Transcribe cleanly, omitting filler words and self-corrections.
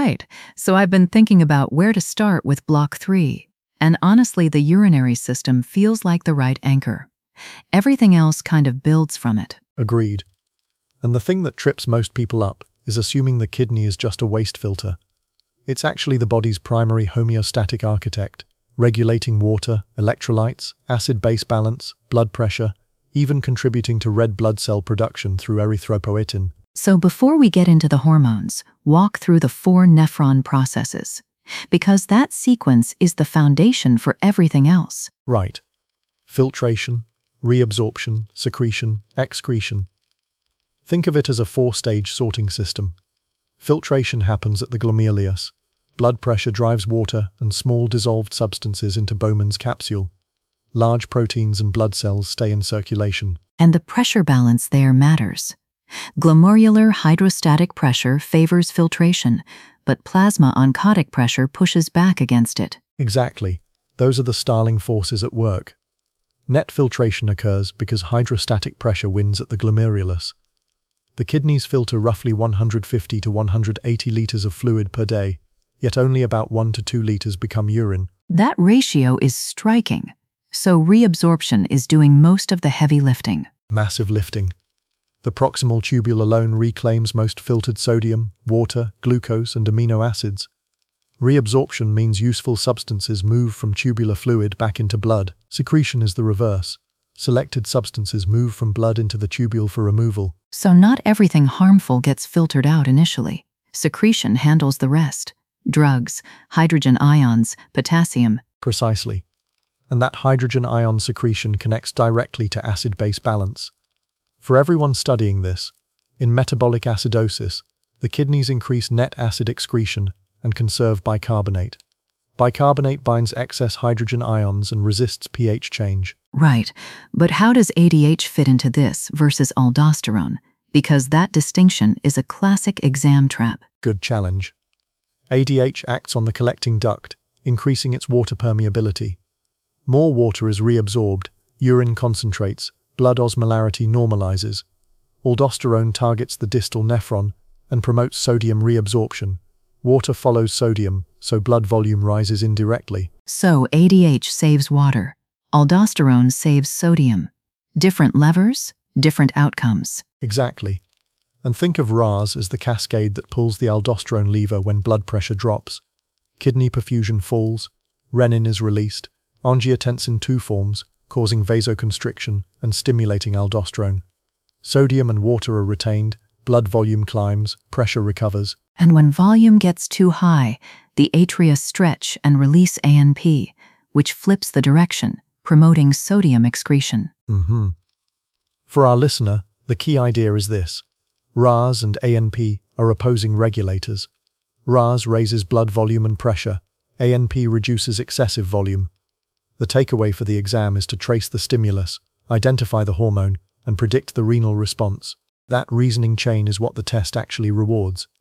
Right. So I've been thinking about where to start with block 3. And honestly, the urinary system feels like the right anchor. Everything else kind of builds from it. Agreed. And the thing that trips most people up is assuming the kidney is just a waste filter. It's actually the body's primary homeostatic architect, regulating water, electrolytes, acid-base balance, blood pressure, even contributing to red blood cell production through erythropoietin. So before we get into the hormones, walk through the 4 nephron processes, because that sequence is the foundation for everything else. Right. Filtration, reabsorption, secretion, excretion. Think of it as a 4-stage sorting system. Filtration happens at the glomerulus. Blood pressure drives water and small dissolved substances into Bowman's capsule. Large proteins and blood cells stay in circulation. And the pressure balance there matters. Glomerular hydrostatic pressure favors filtration, but plasma oncotic pressure pushes back against it. Exactly. Those are the Starling forces at work. Net filtration occurs because hydrostatic pressure wins at the glomerulus. The kidneys filter roughly 150 to 180 liters of fluid per day, yet only about 1 to 2 liters become urine. That ratio is striking. So reabsorption is doing most of the heavy lifting. Massive lifting. The proximal tubule alone reclaims most filtered sodium, water, glucose, and amino acids. Reabsorption means useful substances move from tubular fluid back into blood. Secretion is the reverse. Selected substances move from blood into the tubule for removal. So not everything harmful gets filtered out initially. Secretion handles the rest. Drugs, hydrogen ions, potassium. Precisely. And that hydrogen ion secretion connects directly to acid-base balance. For everyone studying this, in metabolic acidosis, the kidneys increase net acid excretion and conserve bicarbonate. Bicarbonate binds excess hydrogen ions and resists pH change. Right, but how does ADH fit into this versus aldosterone? Because that distinction is a classic exam trap. Good challenge. ADH acts on the collecting duct, increasing its water permeability. More water is reabsorbed, urine concentrates, blood osmolarity normalizes. Aldosterone targets the distal nephron and promotes sodium reabsorption. Water follows sodium, so blood volume rises indirectly. So ADH saves water. Aldosterone saves sodium. Different levers, different outcomes. Exactly. And think of RAS as the cascade that pulls the aldosterone lever when blood pressure drops. Kidney perfusion falls, renin is released, angiotensin II forms, causing vasoconstriction and stimulating aldosterone. Sodium and water are retained, blood volume climbs, pressure recovers. And when volume gets too high, the atria stretch and release ANP, which flips the direction, promoting sodium excretion. For our listener, the key idea is this. RAS and ANP are opposing regulators. RAS raises blood volume and pressure. ANP reduces excessive volume. The takeaway for the exam is to trace the stimulus, identify the hormone, and predict the renal response. That reasoning chain is what the test actually rewards.